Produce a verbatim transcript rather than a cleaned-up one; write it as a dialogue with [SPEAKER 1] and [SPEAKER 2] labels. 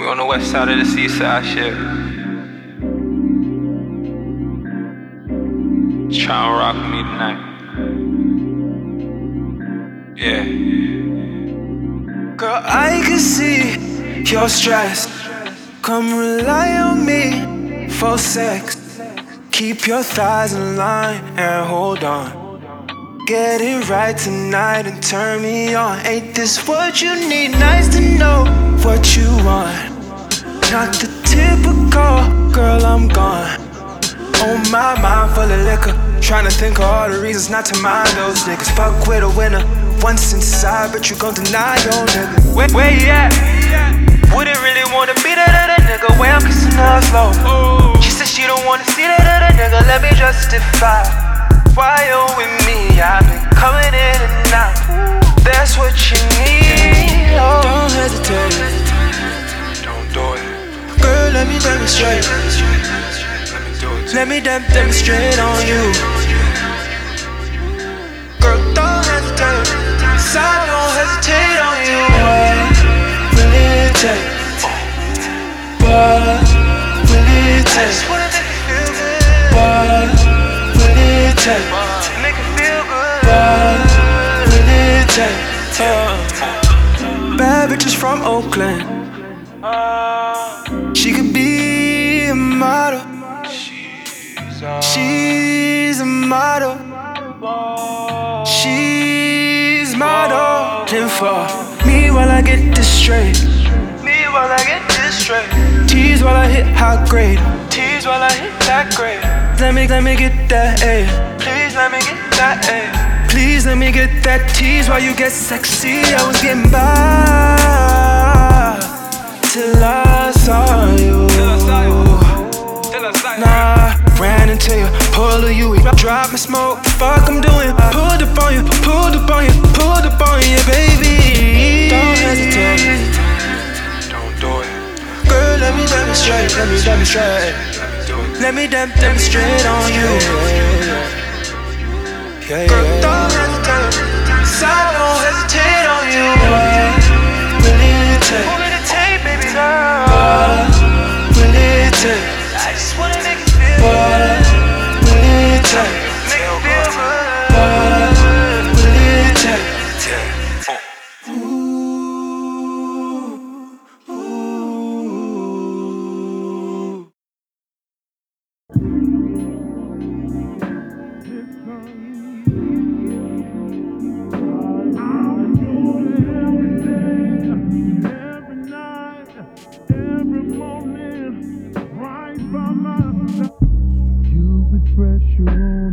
[SPEAKER 1] We on the west side of the seaside shit. Try and rock with me tonight. Yeah.
[SPEAKER 2] Girl, I can see you're stressed. Come rely on me for sex. Keep your thighs in line and hold on. Get it right tonight and turn me on. Ain't this what you need? Nice to know what you want. Not the typical girl, I'm gone. On my mind full of liquor, trying to think of all the reasons not to mind those niggas. Fuck with a winner, once inside, but you gon' deny your nigga.
[SPEAKER 1] Where, where you at? Wouldn't really wanna be that other nigga. Way I'm kissing her slow. She said she don't wanna see that other nigga. Let me justify why you with me. I've been coming in and out. That's what you need. Oh.
[SPEAKER 2] Don't hesitate.
[SPEAKER 1] Don't do it.
[SPEAKER 2] Girl, let me demonstrate.
[SPEAKER 1] Let me do it.
[SPEAKER 2] Let me dem- demonstrate on you. Girl, don't hesitate. Cause I don't hesitate on you. What will it take? What will it take?
[SPEAKER 1] I just wanna make you feel good.
[SPEAKER 2] What will it take?
[SPEAKER 1] Make you feel good.
[SPEAKER 2] What will it take? Uh, bad bitches from Oakland. She could be a model. She's a model. She's modeling for me while I get this straight.
[SPEAKER 1] Me while I get this straight.
[SPEAKER 2] Tease while I hit high grade.
[SPEAKER 1] Tease while I hit that grade.
[SPEAKER 2] Let me, let me get that A.
[SPEAKER 1] Please let me get that A.
[SPEAKER 2] Please let me get that tease while you get sexy. I was getting by till I saw you.
[SPEAKER 1] Till I saw you. Till I saw you.
[SPEAKER 2] Nah, ran into you, pull of you, drop my smoke. Fuck I'm doing, pulled up on you, pulled up on you, pulled up on you, baby. Don't hesitate.
[SPEAKER 1] Don't do it.
[SPEAKER 2] Girl, let me demonstrate, let me demonstrate. Let me dem- demonstrate on you. Yeah, yeah. Girl, don't hesitate. Cause I don't hesitate on you. What will it take?
[SPEAKER 1] What will it take, baby girl?
[SPEAKER 2] What will it take?
[SPEAKER 1] I just wanna make you feel
[SPEAKER 2] What will it take?
[SPEAKER 1] Make you feel good.
[SPEAKER 2] What will it take?
[SPEAKER 1] Yeah.
[SPEAKER 2] Ooh, ooh.
[SPEAKER 3] Cupid pressure on